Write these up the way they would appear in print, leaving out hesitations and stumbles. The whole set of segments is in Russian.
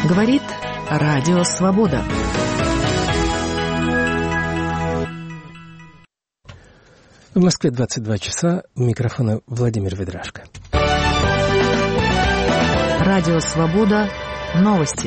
Говорит Радио Свобода. В Москве 22 часа. У микрофона Владимир Ведрашко. Радио Свобода. Новости.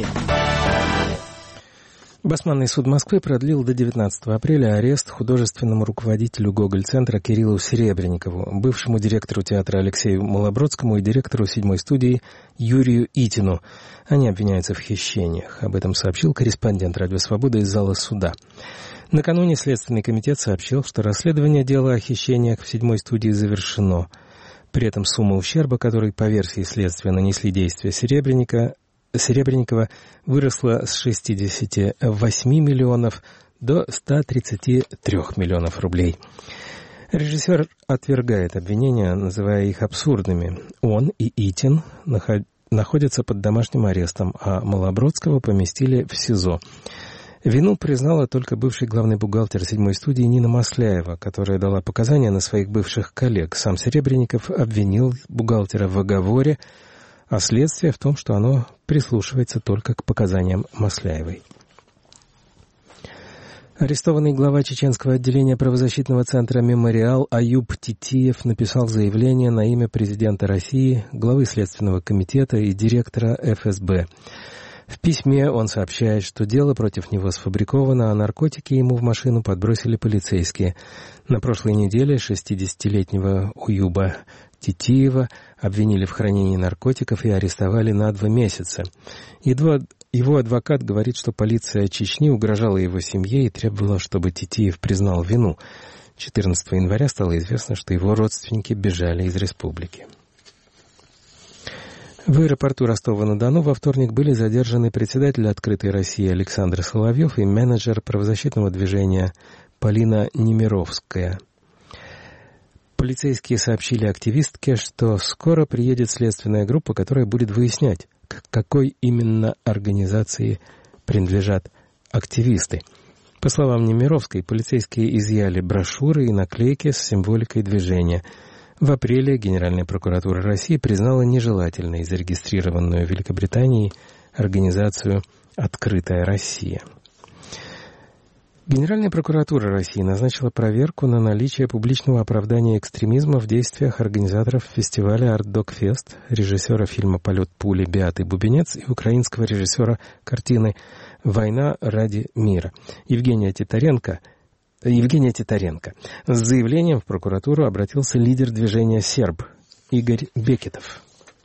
Басманный суд Москвы продлил до 19 апреля арест художественному руководителю Гоголь-центра Кириллу Серебренникову, бывшему директору театра Алексею Малобродскому и директору 7-й студии Юрию Итину. Они обвиняются в хищениях. Об этом сообщил корреспондент Радио Свобода из зала суда. Накануне Следственный комитет сообщил, что расследование дела о хищениях в 7-й студии завершено. При этом сумма ущерба, который по версии следствия нанесли действия Серебренникова, выросла с 68 миллионов до 133 миллионов рублей. Режиссер отвергает обвинения, называя их абсурдными. Он и Итин находятся под домашним арестом, а Малобродского поместили в СИЗО. Вину признала только бывший главный бухгалтер 7-й студии Нина Масляева, которая дала показания на своих бывших коллег. Сам Серебренников обвинил бухгалтера в оговоре, а следствие в том, что оно прислушивается только к показаниям Масляевой. Арестованный глава чеченского отделения правозащитного центра «Мемориал» Аюб Титиев написал заявление на имя президента России, главы Следственного комитета и директора ФСБ. В письме он сообщает, что дело против него сфабриковано, а наркотики ему в машину подбросили полицейские. На прошлой неделе 60-летнего Аюба Титиева обвинили в хранении наркотиков и арестовали на 2 месяца. Его адвокат говорит, что полиция Чечни угрожала его семье и требовала, чтобы Титиев признал вину. 14 января стало известно, что его родственники бежали из республики. В аэропорту Ростова-на-Дону во вторник были задержаны председатель «Открытой России» Александр Соловьев и менеджер правозащитного движения Полина Немировская. Полицейские сообщили активистке, что скоро приедет следственная группа, которая будет выяснять, к какой именно организации принадлежат активисты. По словам Немировской, полицейские изъяли брошюры и наклейки с символикой движения. В апреле Генеральная прокуратура России признала нежелательной зарегистрированную в Великобритании организацию «Открытая Россия». Генеральная прокуратура России назначила проверку на наличие публичного оправдания экстремизма в действиях организаторов фестиваля «Арт-Док-Фест», режиссера фильма «Полет пули» Беаты Бубенец и украинского режиссера картины «Война ради мира» Евгения Титаренко. С заявлением в прокуратуру обратился лидер движения «Серб» Игорь Бекетов.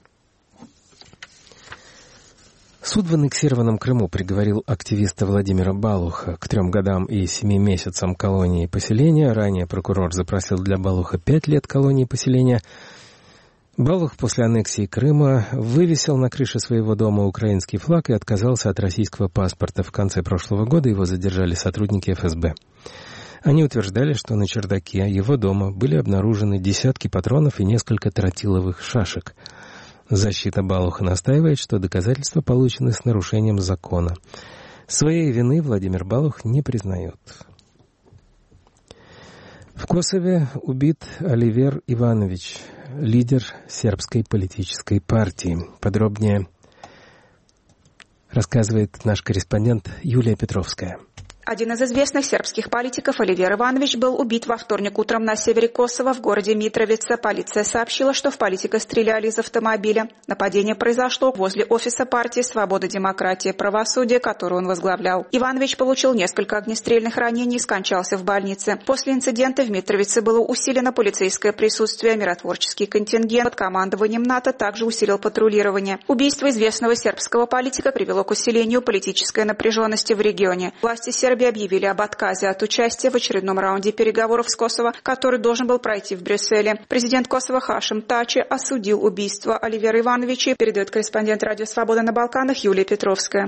Суд в аннексированном Крыму приговорил активиста Владимира Балуха к 3 годам и 7 месяцам колонии поселения. Ранее прокурор запросил для Балуха 5 лет колонии поселения. Балух после аннексии Крыма вывесил на крыше своего дома украинский флаг и отказался от российского паспорта. В конце прошлого года его задержали сотрудники ФСБ. Они утверждали, что на чердаке его дома были обнаружены десятки патронов и несколько тротиловых шашек. Защита Балуха настаивает, что доказательства получены с нарушением закона. Своей вины Владимир Балух не признает. В Косове убит Оливер Иванович, лидер сербской политической партии. Подробнее рассказывает наш корреспондент Юлия Петровская. Один из известных сербских политиков Оливер Иванович был убит во вторник утром на севере Косово в городе Митровица. Полиция сообщила, что в политика стреляли из автомобиля. Нападение произошло возле офиса партии «Свобода, демократия, правосудие», которую он возглавлял. Иванович получил несколько огнестрельных ранений и скончался в больнице. После инцидента в Митровице было усилено полицейское присутствие. Миротворческий контингент под командованием НАТО также усилил патрулирование. Убийство известного сербского политика привело к усилению политической напряженности в регионе. Власти Сербии объявили об отказе от участия в очередном раунде переговоров с Косово, который должен был пройти в Брюсселе. Президент Косово Хашим Тачи осудил убийство Оливера Ивановича, передает корреспондент Радио Свобода на Балканах Юлия Петровская.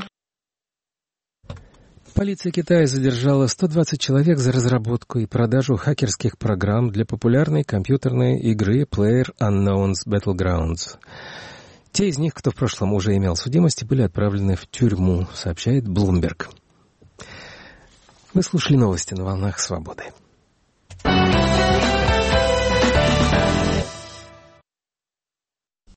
Полиция Китая задержала 120 человек за разработку и продажу хакерских программ для популярной компьютерной игры PlayerUnknown's Battlegrounds. Те из них, кто в прошлом уже имел судимости, были отправлены в тюрьму, сообщает Bloomberg. Вы слушали новости на волнах Свободы.